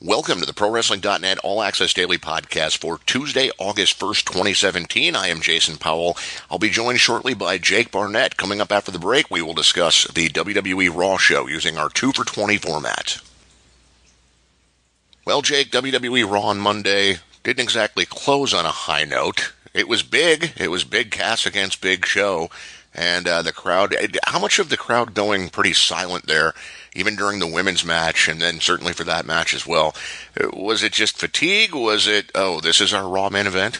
Welcome to the ProWrestling.net All Access Daily Podcast for Tuesday, August 1st, 2017. I am Jason Powell. I'll be joined shortly by Jake Barnett. Coming up after the break, we will discuss the WWE Raw show using our 2 for 20 format. Well, Jake, WWE Raw on Monday didn't exactly close on a high note. It was big. It was big cast against big show. And the crowd, how much of the crowd going pretty silent there, even during the women's match, and then certainly for that match as well? Was it just fatigue? Was it, this is our Raw main event?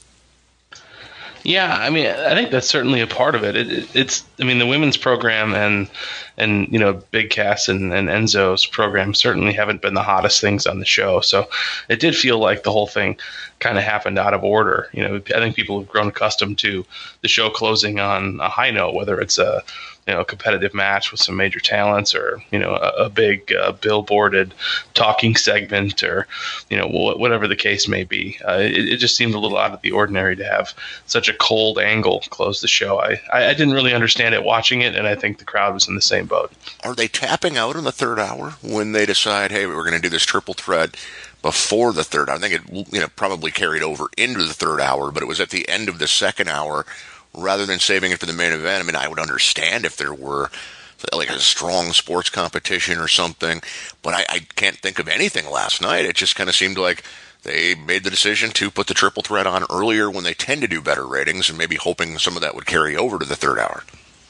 Yeah, I mean, I think that's certainly a part of it. It's the women's program and Big Cass and Enzo's program certainly haven't been the hottest things on the show. So it did feel like the whole thing kind of happened out of order. I think people have grown accustomed to the show closing on a high note, whether it's a competitive match with some major talents, or a big billboarded talking segment, or whatever the case may be. It just seemed a little out of the ordinary to have such a cold angle close the show. I didn't really understand it watching it, and I think the crowd was in the same boat. Are they tapping out in the third hour when they decide, hey, we're going to do this triple threat before the third hour? I think it probably carried over into the third hour, but it was at the end of the second hour rather than saving it for the main event. I mean, I would understand if there were like a strong sports competition or something, but I can't think of anything last night. It just kind of seemed like they made the decision to put the triple threat on earlier when they tend to do better ratings, and maybe hoping some of that would carry over to the third hour.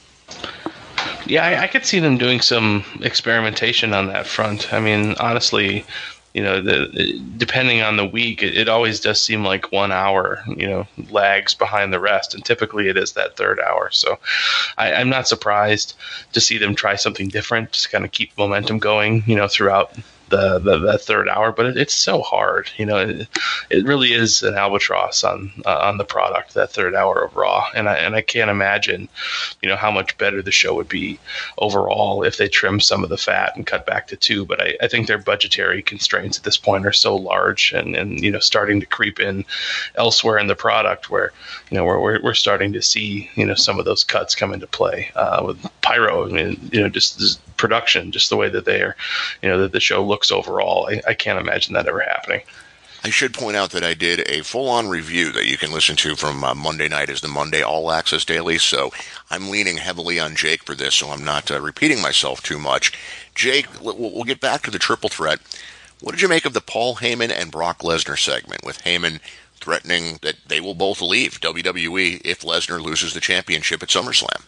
Yeah, I could see them doing some experimentation on that front. I mean, honestly, depending on the week, it always does seem like 1 hour, lags behind the rest, and typically it is that third hour. So I'm not surprised to see them try something different, just kind of keep momentum going, throughout the third hour. But it's so hard, it really is an albatross on the product, that third hour of Raw, and I can't imagine how much better the show would be overall if they trim some of the fat and cut back to 2. But I think their budgetary constraints at this point are so large and starting to creep in elsewhere in the product, where we're starting to see some of those cuts come into play with Pyro. I mean, just production, just the way that they are, that the show looks overall. I can't imagine that ever happening. I should point out that I did a full-on review that you can listen to from Monday night as the Monday All Access Daily, so I'm leaning heavily on Jake for this, so I'm not repeating myself too much. Jake, we'll get back to the triple threat. What did you make of the Paul Heyman and Brock Lesnar segment, with Heyman threatening that they will both leave WWE if Lesnar loses the championship at SummerSlam?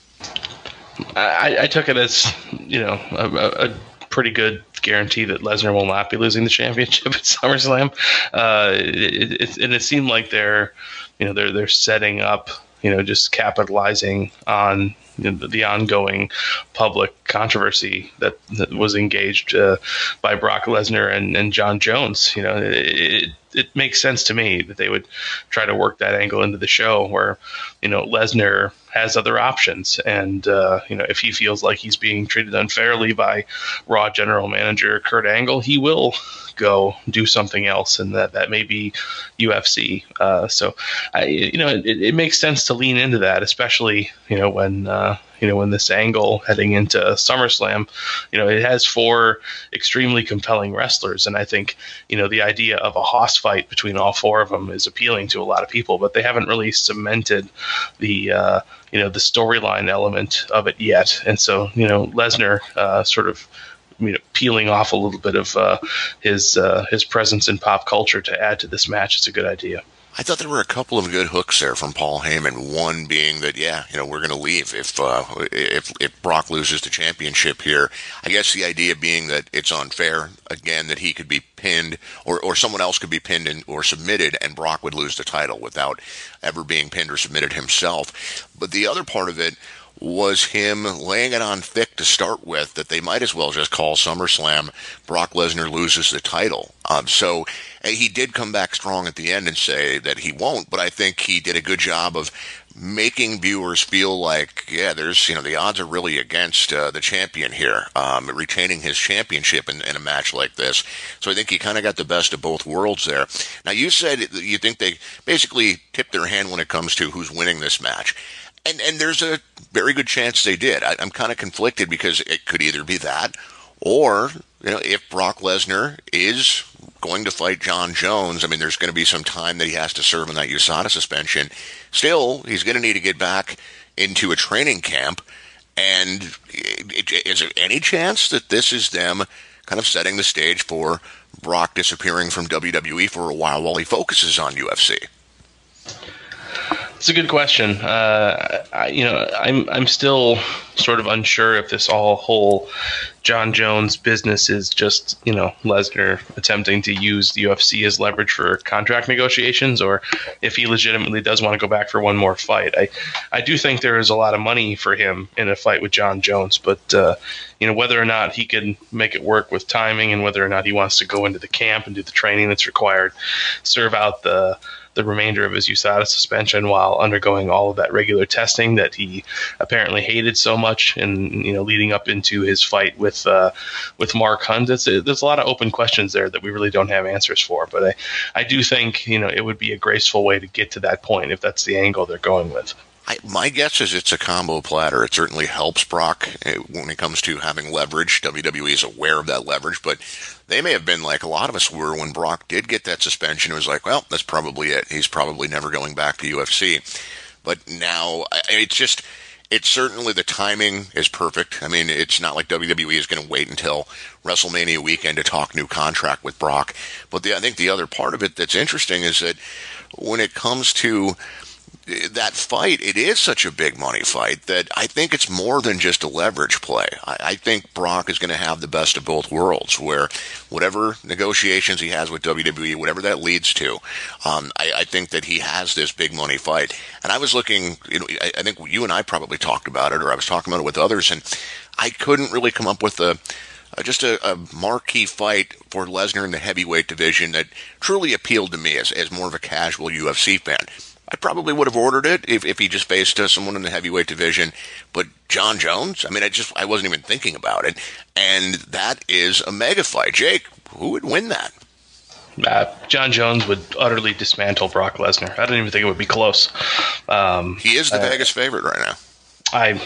I took it as, a pretty good guarantee that Lesnar will not be losing the championship at SummerSlam. It seemed like they're setting up, just capitalizing on the ongoing public controversy that was engaged by Brock Lesnar and John Jones. It makes sense to me that they would try to work that angle into the show, where Lesnar has other options, and if he feels like he's being treated unfairly by Raw general manager Kurt Angle, he will go do something else, and that may be UFC. So it makes sense to lean into that, especially when this angle heading into SummerSlam, it has 4 extremely compelling wrestlers, and I think the idea of a hoss fight between all 4 of them is appealing to a lot of people, but they haven't really cemented the storyline element of it yet. And so Lesnar sort of peeling off a little bit of his presence in pop culture to add to this match is a good idea. I thought there were a couple of good hooks there from Paul Heyman. One being that, we're going to leave if Brock loses the championship here. I guess the idea being that it's unfair, again, that he could be pinned or someone else could be pinned or submitted, and Brock would lose the title without ever being pinned or submitted himself. But the other part of it was him laying it on thick to start with, that they might as well just call SummerSlam Brock Lesnar loses the title. So he did come back strong at the end and say that he won't, but I think he did a good job of making viewers feel like, there's, the odds are really against the champion here, retaining his championship in a match like this. So I think he kind of got the best of both worlds there. Now, you said you think they basically tipped their hand when it comes to who's winning this match. And there's a very good chance they did. I'm kind of conflicted, because it could either be that, Or, if Brock Lesnar is going to fight John Jones, I mean, there's going to be some time that he has to serve in that USADA suspension. Still, he's going to need to get back into a training camp. And is there any chance that this is them kind of setting the stage for Brock disappearing from WWE for a while he focuses on UFC? It's a good question. I'm still sort of unsure if this whole John Jones business is just, Lesnar attempting to use the UFC as leverage for contract negotiations, or if he legitimately does want to go back for one more fight. I do think there is a lot of money for him in a fight with John Jones, but whether or not he can make it work with timing, and whether or not he wants to go into the camp and do the training that's required, serve out the remainder of his USADA suspension while undergoing all of that regular testing that he apparently hated so much, and leading up into his fight with Mark Hunt. There's a lot of open questions there that we really don't have answers for. But I do think it would be a graceful way to get to that point if that's the angle they're going with. My guess is it's a combo platter. It certainly helps Brock when it comes to having leverage. WWE is aware of that leverage, but they may have been like a lot of us were when Brock did get that suspension. It was like, well, that's probably it. He's probably never going back to UFC. But now it's certainly the timing is perfect. I mean, it's not like WWE is going to wait until WrestleMania weekend to talk new contract with Brock. But I think the other part of it that's interesting is that when it comes to that fight, it is such a big money fight that I think it's more than just a leverage play. I think Brock is going to have the best of both worlds, where whatever negotiations he has with WWE, whatever that leads to, I think that he has this big money fight. And I was looking, I think you and I probably talked about it, or I was talking about it with others, and I couldn't really come up with just a marquee fight for Lesnar in the heavyweight division that truly appealed to me as more of a casual UFC fan. I probably would have ordered it if he just faced someone in the heavyweight division. But John Jones, I mean, I wasn't even thinking about it. And that is a mega fight. Jake, who would win that? John Jones would utterly dismantle Brock Lesnar. I don't even think it would be close. He is the Vegas favorite right now. I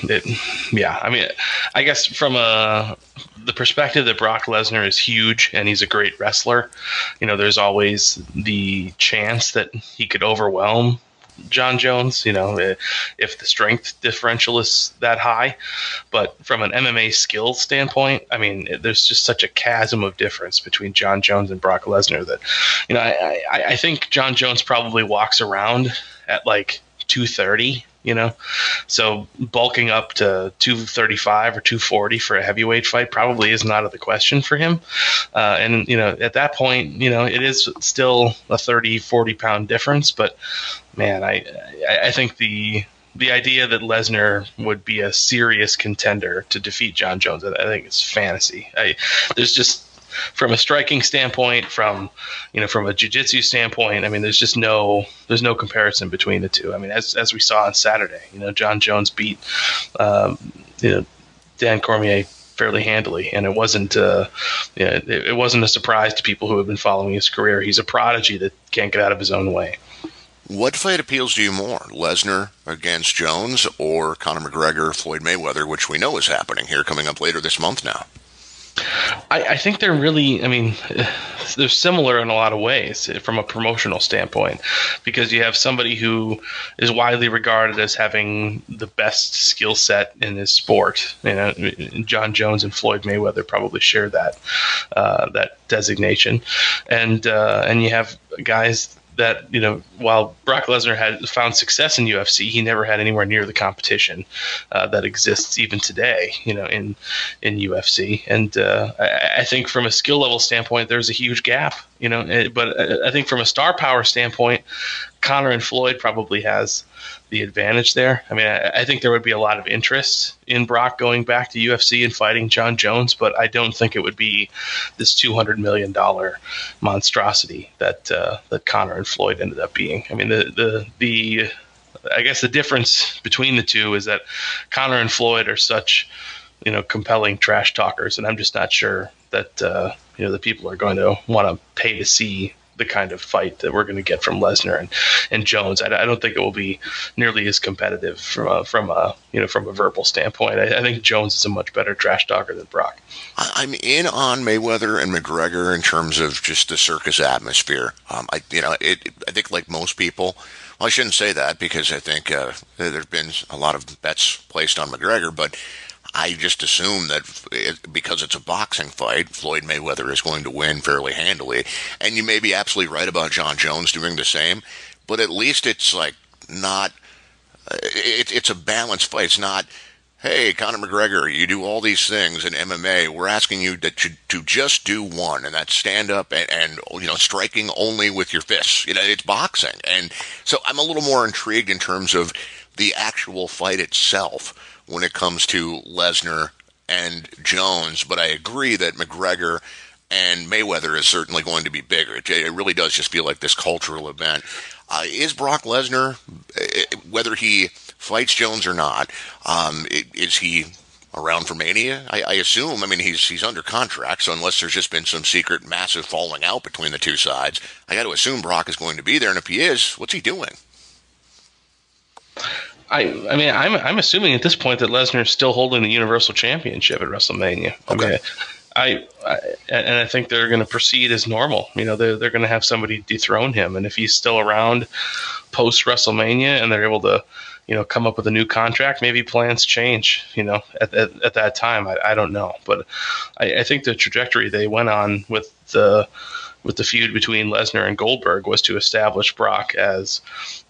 guess from the perspective that Brock Lesnar is huge and he's a great wrestler, there's always the chance that he could overwhelm John Jones, if the strength differential is that high. But from an MMA skill standpoint, I mean, there's just such a chasm of difference between John Jones and Brock Lesnar that, I think John Jones probably walks around at like 230. So bulking up to 235 or 240 for a heavyweight fight probably isn't out of the question for him. And at that point, it is still a 30, 40 pound difference. But man, I think the idea that Lesnar would be a serious contender to defeat John Jones, I think it's fantasy. There's just, from a striking standpoint, from a jiu-jitsu standpoint, I mean, there's no comparison between the two. I mean, as we saw on Saturday, John Jones beat Dan Cormier fairly handily, and it wasn't it wasn't a surprise to people who have been following his career. He's a prodigy that can't get out of his own way. What fight appeals to you more, Lesnar against Jones or Conor McGregor, Floyd Mayweather, which we know is happening here coming up later this month now? I think they're really, they're similar in a lot of ways from a promotional standpoint, because you have somebody who is widely regarded as having the best skill set in his sport. John Jones and Floyd Mayweather probably share that designation, and you have guys that, while Brock Lesnar had found success in UFC, he never had anywhere near the competition that exists even today, in UFC. And I think from a skill level standpoint, there's a huge gap, but I think from a star power standpoint, Conor and Floyd probably has the advantage there. I mean, I think there would be a lot of interest in Brock going back to UFC and fighting John Jones, but I don't think it would be this $200 million monstrosity that Conor and Floyd ended up being. I mean, I guess the difference between the two is that Conor and Floyd are such, compelling trash talkers, and I'm just not sure that the people are going to want to pay to see the kind of fight that we're going to get from Lesnar and Jones. I don't think it will be nearly as competitive from a verbal standpoint. I think Jones is a much better trash talker than Brock. I'm in on Mayweather and McGregor in terms of just the circus atmosphere. I think like most people, well, I shouldn't say that because I think there's been a lot of bets placed on McGregor, but I just assume that because it's a boxing fight, Floyd Mayweather is going to win fairly handily. And you may be absolutely right about John Jones doing the same, but at least it's like not. It's a balanced fight. It's not, hey, Conor McGregor, you do all these things in MMA. We're asking you to just do one, and that's stand up and striking only with your fists. It's boxing, and so I'm a little more intrigued in terms of the actual fight itself when it comes to Lesnar and Jones. But I agree that McGregor and Mayweather is certainly going to be bigger. It really does just feel like this cultural event. Is Brock Lesnar, whether he fights Jones or not, is he around for Mania? I assume. I mean, he's under contract, so unless there's just been some secret massive falling out between the two sides, I got to assume Brock is going to be there. And if he is, what's he doing? I'm assuming at this point that Lesnar is still holding the Universal Championship at WrestleMania. Okay. I think they're going to proceed as normal. They're going to have somebody dethrone him, and if he's still around post WrestleMania and they're able to, come up with a new contract, maybe plans change. At that time, I don't know, but I think the trajectory they went on with the feud between Lesnar and Goldberg was to establish Brock as,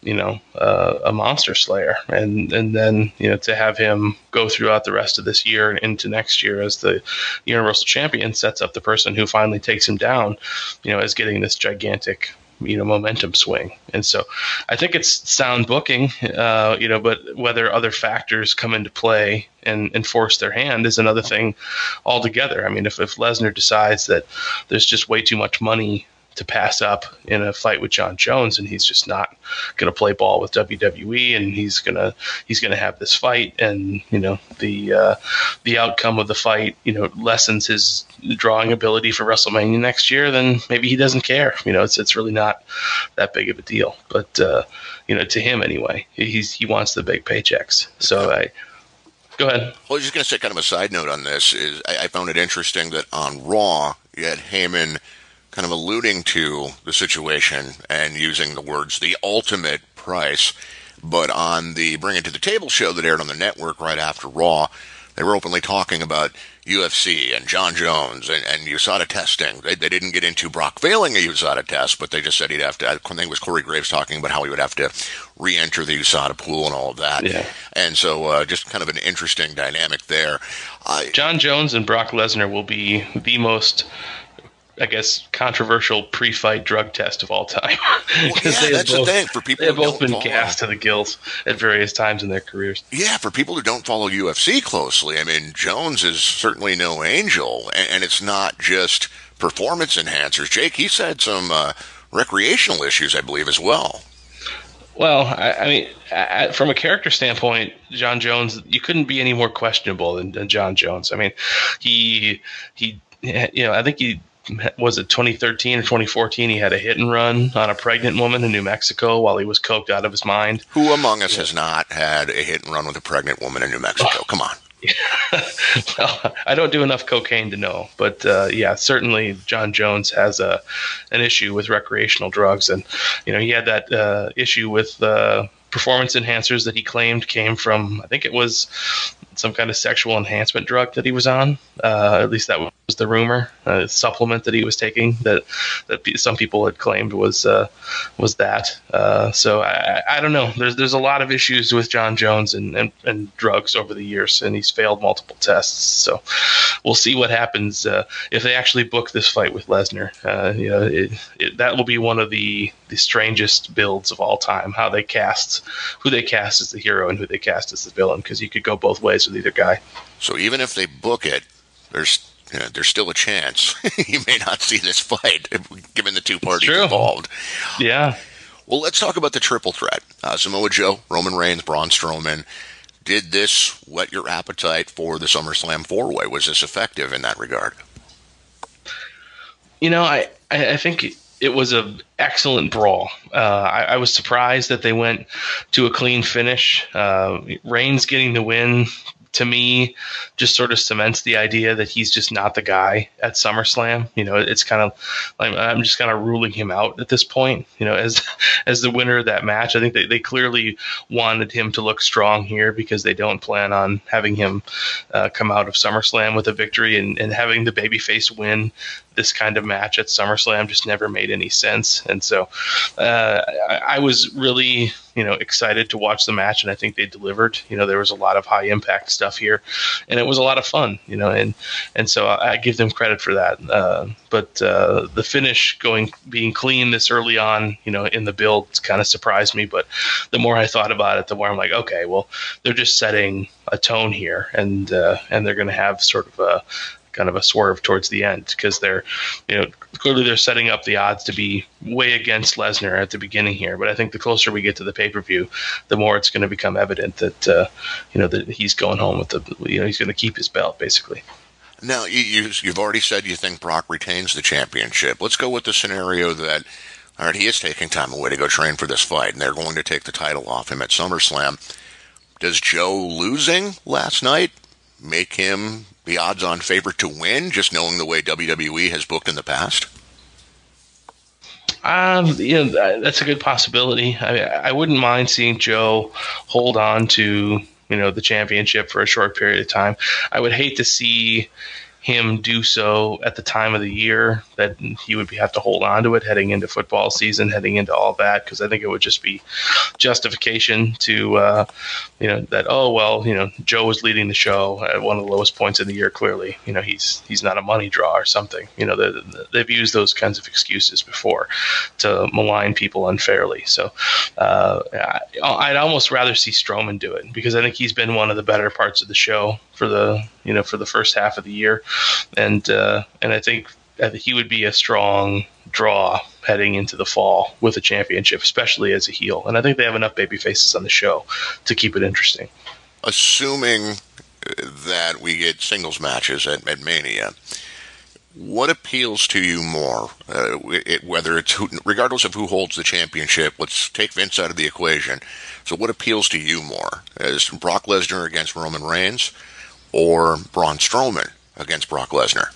a monster slayer, and then to have him go throughout the rest of this year and into next year as the Universal Champion sets up the person who finally takes him down, as getting this gigantic momentum swing. And so I think it's sound booking, but whether other factors come into play and force their hand is another thing altogether. I mean, if Lesnar decides that there's just way too much money to pass up in a fight with John Jones, and he's just not going to play ball with WWE, and he's gonna have this fight, and the outcome of the fight lessens his drawing ability for WrestleMania next year, then maybe he doesn't care. It's really not that big of a deal. But to him anyway, he wants the big paychecks. So go ahead. Well, I was just going to say, kind of a side note on this is I found it interesting that on Raw you had Heyman kind of alluding to the situation and using the words "the ultimate price," but on the Bring It to the Table show that aired on the network right after Raw, they were openly talking about UFC and John Jones and USADA testing. They didn't get into Brock failing a USADA test, but they just said he'd have to. I think it was Corey Graves talking about how he would have to re-enter the USADA pool and all of that. Yeah. And so just kind of an interesting dynamic there. John Jones and Brock Lesnar will be the most, I guess, controversial pre-fight drug test of all time. Well, yeah, that's the thing. For people they've who both don't been gassed to the gills at various times in their careers. Yeah, for people who don't follow UFC closely, I mean, Jones is certainly no angel, and it's not just performance enhancers. Jake, he's had some recreational issues, I believe, as well. Well, I mean, from a character standpoint, John Jones, you couldn't be any more questionable than John Jones. I mean, he I think he was it 2013 or 2014? He had a hit and run on a pregnant woman in New Mexico while he was coked out of his mind. Who among us has not had a hit and run with a pregnant woman in New Mexico? Come on. Well, I don't do enough cocaine to know, but yeah, certainly John Jones has an issue with recreational drugs, and he had that issue with performance enhancers that he claimed came from, I think it was some kind of sexual enhancement drug that he was on. At least that was the rumor. Supplement that he was taking that some people had claimed was that. So I don't know. There's a lot of issues with John Jones and drugs over the years, and he's failed multiple tests. So we'll see what happens if they actually book this fight with Lesnar. That will be one of the strangest builds of all time. Who they cast as the hero and who they cast as the villain, because you could go both ways with either guy. So even if they book it, there's still a chance you may not see this fight, given the two parties involved. Yeah. Well, let's talk about the triple threat. Samoa Joe, Roman Reigns, Braun Strowman. Did this whet your appetite for the SummerSlam 4-way? Was this effective in that regard? I think it was an excellent brawl. I was surprised that they went to a clean finish. Reigns getting the win, to me, just sort of cements the idea that he's just not the guy at SummerSlam. It's kind of like I'm just kind of ruling him out at this point. As the winner of that match, I think they clearly wanted him to look strong here because they don't plan on having him come out of SummerSlam with a victory, and having the babyface win this kind of match at SummerSlam just never made any sense. And so I was really, excited to watch the match, and I think they delivered. There was a lot of high impact stuff here, and it was a lot of fun, and so I give them credit for that. But the finish being clean this early on, in the build kind of surprised me. But the more I thought about it, the more I'm like, okay, well, they're just setting a tone here, and they're going to have sort of a kind of a swerve towards the end, because they're, clearly they're setting up the odds to be way against Lesnar at the beginning here. But I think the closer we get to the pay-per-view, the more it's going to become evident that, that he's going home with he's going to keep his belt, basically. Now, you've already said you think Brock retains the championship. Let's go with the scenario that, all right, he is taking time away to go train for this fight, and they're going to take the title off him at SummerSlam. Does Joe losing last night make him the odds-on favorite to win, just knowing the way WWE has booked in the past? That's a good possibility. I wouldn't mind seeing Joe hold on to, the championship for a short period of time. I would hate to see him do so at the time of the year that he would have to hold on to it heading into football season, heading into all that, because I think it would just be justification to, that, oh, well, Joe was leading the show at one of the lowest points in the year. Clearly, he's not a money draw or something. They've used those kinds of excuses before to malign people unfairly. So I'd almost rather see Strowman do it, because I think he's been one of the better parts of the show for the first half of the year. And I think he would be a strong draw heading into the fall with a championship, especially as a heel. And I think they have enough baby faces on the show to keep it interesting. Assuming that we get singles matches at Mania, what appeals to you more? Whether it's regardless of who holds the championship, let's take Vince out of the equation. So what appeals to you more? Is Brock Lesnar against Roman Reigns, or Braun Strowman against Brock Lesnar?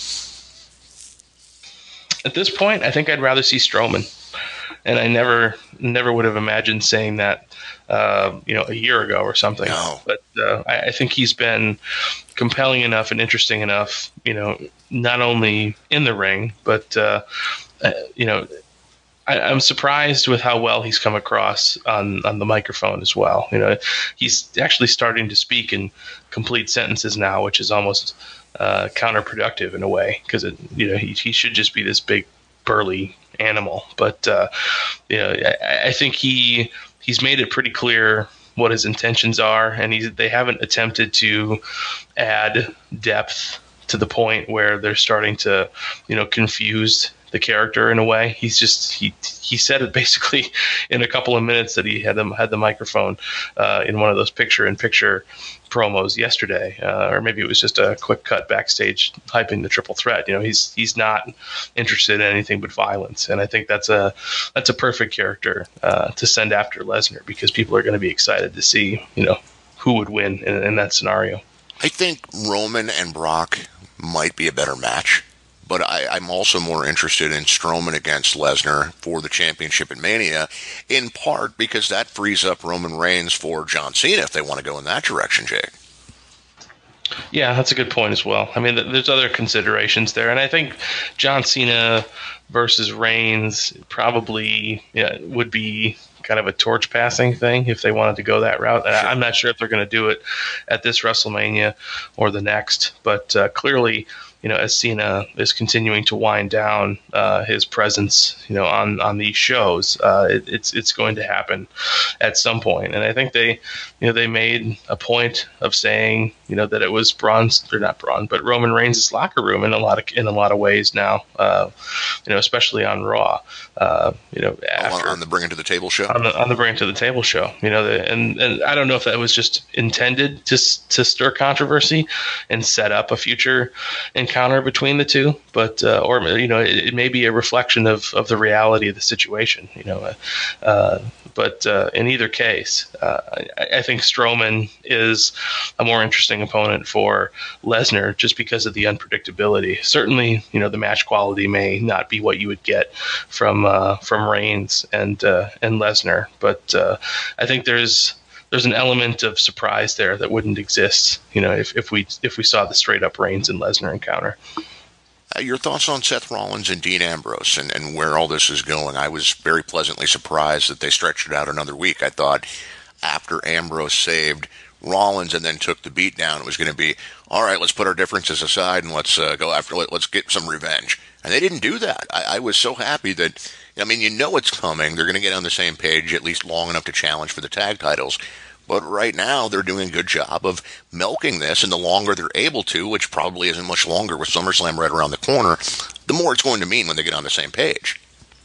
At this point, I think I'd rather see Strowman, and I never would have imagined saying that, a year ago or something. No. But I think he's been compelling enough and interesting enough, not only in the ring, but I'm surprised with how well he's come across on the microphone as well. He's actually starting to speak in complete sentences now, which is almost counterproductive in a way, because he should just be this big burly animal. But I think he's made it pretty clear what his intentions are, and they haven't attempted to add depth to the point where they're starting to confuse the character in a way. He's just he said it basically in a couple of minutes that he had the microphone in one of those picture-in-picture promos yesterday, or maybe it was just a quick cut backstage hyping the triple threat. He's not interested in anything but violence, and I think that's a perfect character to send after Lesnar, because people are going to be excited to see who would win in that scenario. I think Roman and Brock might be a better match, but I'm also more interested in Strowman against Lesnar for the championship at Mania, in part because that frees up Roman Reigns for John Cena if they want to go in that direction, Jake. Yeah, that's a good point as well. I mean, there's other considerations there, and I think John Cena versus Reigns probably would be kind of a torch passing thing if they wanted to go that route. Sure. I'm not sure if they're going to do it at this WrestleMania or the next, but clearly, as Cena is continuing to wind down his presence, on these shows, it's going to happen at some point. And I think they made a point of saying, that it was Roman Reigns' locker room in a lot of ways now, especially on Raw. After on the Bring It to the Table show. On the Bring It to the Table show, and I don't know if that was just intended to stir controversy and set up a future encounter encounter between the two, but or it may be a reflection of the reality of the situation. But in either case, I think Strowman is a more interesting opponent for Lesnar just because of the unpredictability. Certainly, the match quality may not be what you would get from Reigns and Lesnar, but I think there's an element of surprise there that wouldn't exist, if we saw the straight up Reigns and Lesnar encounter. Your thoughts on Seth Rollins and Dean Ambrose and where all this is going? I was very pleasantly surprised that they stretched it out another week. I thought after Ambrose saved Rollins and then took the beat down, it was going to be, all right, let's put our differences aside and let's go after, let's get some revenge. And they didn't do that. I was so happy that, it's coming. They're going to get on the same page at least long enough to challenge for the tag titles. But right now, they're doing a good job of milking this, and the longer they're able to, which probably isn't much longer with SummerSlam right around the corner, the more it's going to mean when they get on the same page.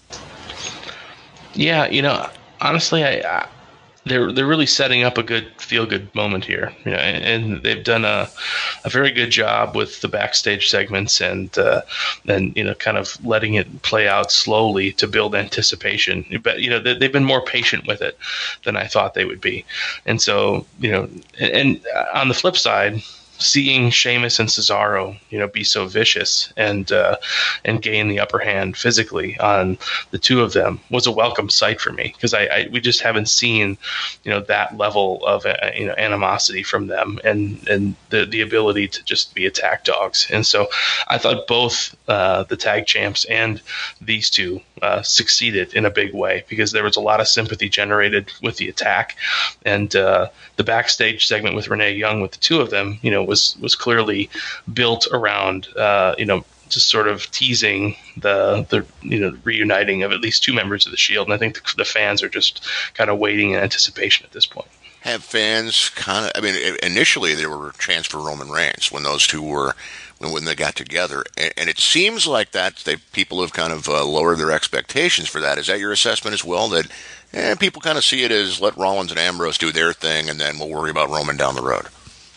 Yeah, honestly, they're really setting up a good feel-good moment here, and they've done a very good job with the backstage segments and kind of letting it play out slowly to build anticipation. But they've been more patient with it than I thought they would be, and so and on the flip side, seeing Sheamus and Cesaro, be so vicious and gain the upper hand physically on the two of them was a welcome sight for me, because we just haven't seen, that level of animosity from them and the ability to just be attack dogs. And so I thought both the tag champs and these two succeeded in a big way, because there was a lot of sympathy generated with the attack, and the backstage segment with Renee Young with the two of them, was clearly built around just sort of teasing the reuniting of at least two members of the Shield, and I think the fans are just kind of waiting in anticipation at this point. Have fans initially there were chants for Roman Reigns when those two were when they got together, and it seems like that people have kind of lowered their expectations for that. Is that your assessment as well, that people kind of see it as let Rollins and Ambrose do their thing and then we'll worry about Roman down the road?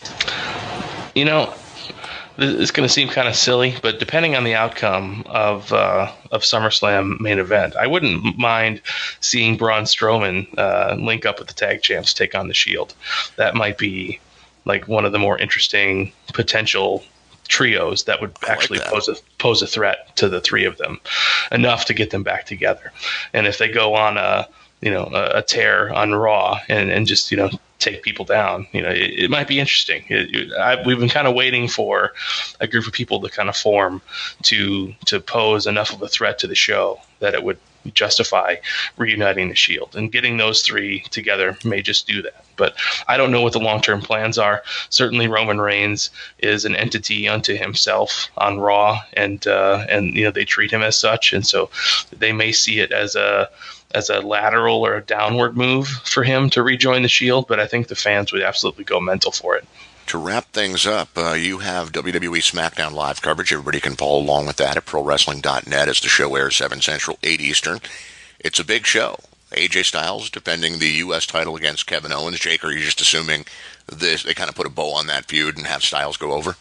It's going to seem kind of silly, but depending on the outcome of SummerSlam main event, I wouldn't mind seeing Braun Strowman link up with the tag champs, take on the Shield. That might be like one of the more interesting potential trios that would actually pose a threat to the three of them, enough to get them back together. And if they go on a tear on Raw and just take people down, it might be interesting. We've been kind of waiting for a group of people to kind of form to pose enough of a threat to the show that it would justify reuniting the Shield, and getting those three together may just do that. But I don't know what the long-term plans are. Certainly Roman Reigns is an entity unto himself on Raw, and they treat him as such, and so they may see it as a lateral or a downward move for him to rejoin the Shield, but I think the fans would absolutely go mental for it. To wrap things up, you have WWE SmackDown live coverage. Everybody can follow along with that at ProWrestling.net as the show airs 7 Central, 8 Eastern. It's a big show. AJ Styles defending the U.S. title against Kevin Owens. Jake, are you just assuming they kind of put a bow on that feud and have Styles go over?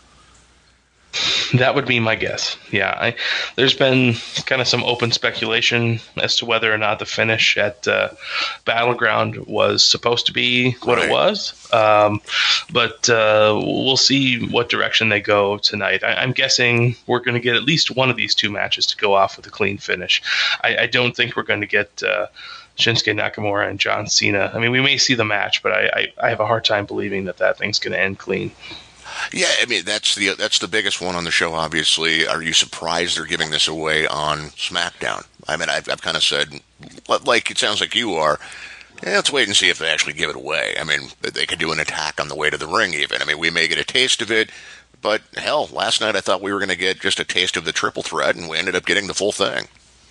That would be my guess. Yeah, there's been kind of some open speculation as to whether or not the finish at Battleground was supposed to be what it was. But we'll see what direction they go tonight. I'm guessing we're going to get at least one of these two matches to go off with a clean finish. I don't think we're going to get Shinsuke Nakamura and John Cena. I mean, we may see the match, but I have a hard time believing that thing's going to end clean. Yeah, I mean, that's the biggest one on the show, obviously. Are you surprised they're giving this away on SmackDown? I mean, I've kind of said, like it sounds like you are, let's wait and see if they actually give it away. I mean, they could do an attack on the way to the ring even. I mean, we may get a taste of it, but hell, last night I thought we were going to get just a taste of the triple threat, and we ended up getting the full thing.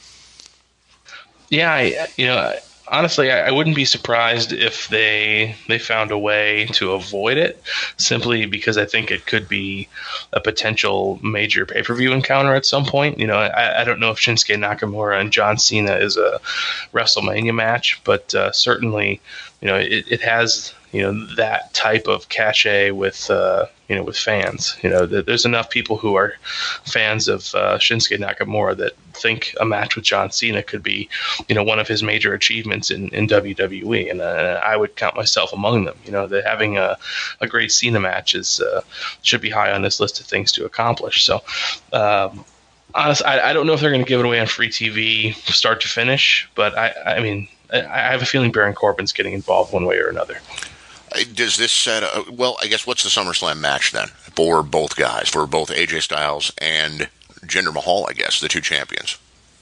Yeah, honestly, I wouldn't be surprised if they found a way to avoid it, simply because I think it could be a potential major pay-per-view encounter at some point. I don't know if Shinsuke Nakamura and John Cena is a WrestleMania match, but certainly, it has that type of cachet with with fans. There's enough people who are fans of Shinsuke Nakamura that think a match with John Cena could be one of his major achievements in WWE, and I would count myself among them. That having a great Cena match should be high on this list of things to accomplish. So honestly, I don't know if they're going to give it away on free TV start to finish, but I mean, I have a feeling Baron Corbin's getting involved one way or another. Does this set well, I guess, what's the SummerSlam match then for both guys, for both AJ Styles and Jinder Mahal, I guess, the two champions?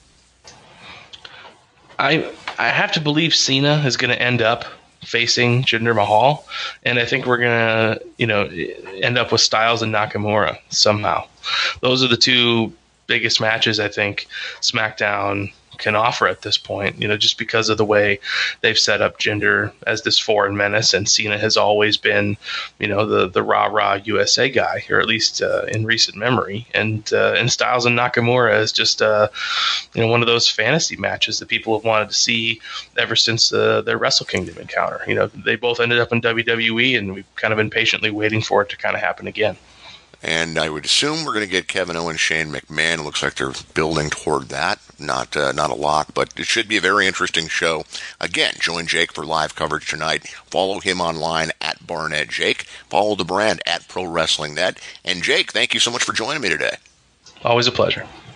I have to believe Cena is going to end up facing Jinder Mahal, and I think we're going to, end up with Styles and Nakamura somehow. Those are the two biggest matches I think SmackDown can offer at this point, just because of the way they've set up Jinder as this foreign menace, and Cena has always been, the rah-rah USA guy, or at least in recent memory, and Styles and Nakamura is just, one of those fantasy matches that people have wanted to see ever since their Wrestle Kingdom encounter. They both ended up in WWE, and we've kind of been patiently waiting for it to kind of happen again. And I would assume we're going to get Kevin Owens, Shane McMahon. It looks like they're building toward that. Not a lock, but it should be a very interesting show. Again, join Jake for live coverage tonight. Follow him online at Barnett Jake. Follow the brand at Pro Wrestling Net. And Jake, thank you so much for joining me today. Always a pleasure.